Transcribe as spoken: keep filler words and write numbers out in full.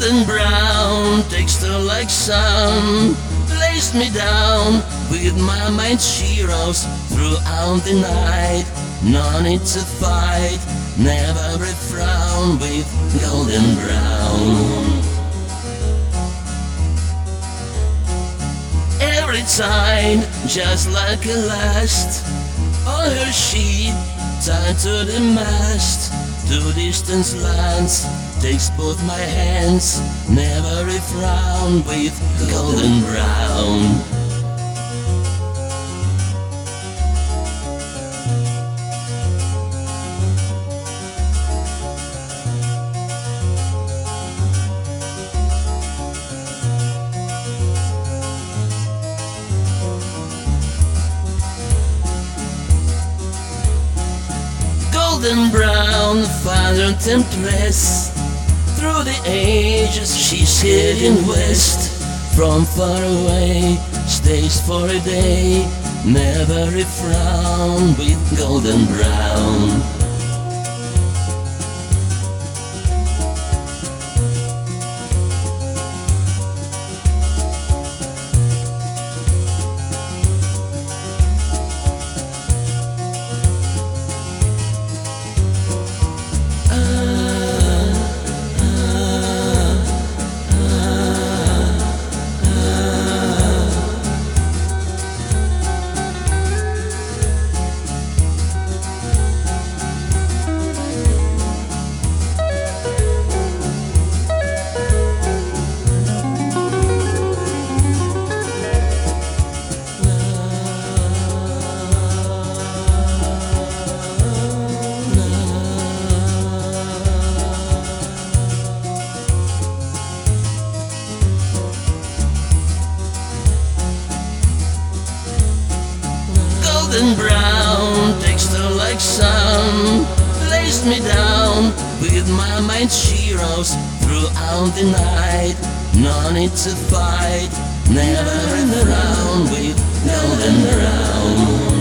Golden brown texture like sun lays me down. With my mind she rose throughout the night. No need to fight, never a frown with golden brown. Every time, just like a last, on her sheet, tied to the mast. To distant lands, takes both my hands, never a frown with golden brown. Golden brown, father temptress. Through the ages she's hidden west. From far away, stays for a day. Never a frown with golden brown. Golden brown texture like sun lays me down. With my mind she rose throughout the night. No need to fight, never a frown with golden brown.